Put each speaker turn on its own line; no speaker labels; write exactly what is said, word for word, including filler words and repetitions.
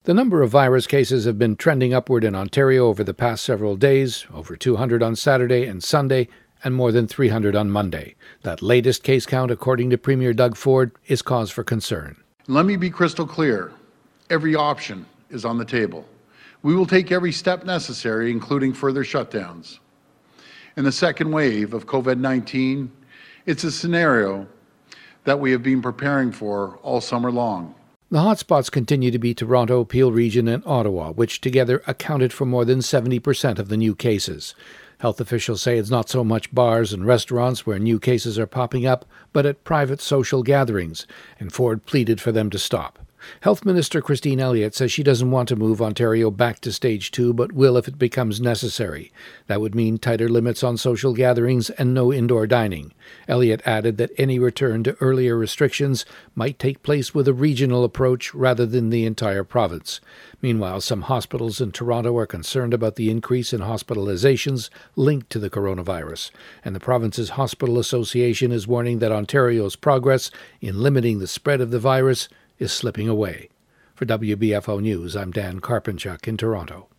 The number of virus cases have been trending upward in Ontario over the past several days, over two hundred on Saturday and Sunday, and more than three hundred on Monday. That latest case count, according to Premier Doug Ford, is cause for concern.
Let me be crystal clear. Every option is on the table. We will take every step necessary, including further shutdowns. In the second wave of COVID nineteen, it's a scenario that we have been preparing for all summer long.
The hotspots continue to be Toronto, Peel Region, and Ottawa, which together accounted for more than seventy percent of the new cases. Health officials say it's not so much bars and restaurants where new cases are popping up, but at private social gatherings, and Ford pleaded for them to stop. Health Minister Christine Elliott says she doesn't want to move Ontario back to stage two, but will if it becomes necessary. That would mean tighter limits on social gatherings and no indoor dining. Elliott added that any return to earlier restrictions might take place with a regional approach rather than the entire province. Meanwhile, some hospitals in Toronto are concerned about the increase in hospitalizations linked to the coronavirus, and the province's Hospital Association is warning that Ontario's progress in limiting the spread of the virus is slipping away. For W B F O News, I'm Dan Karpenchuk in Toronto.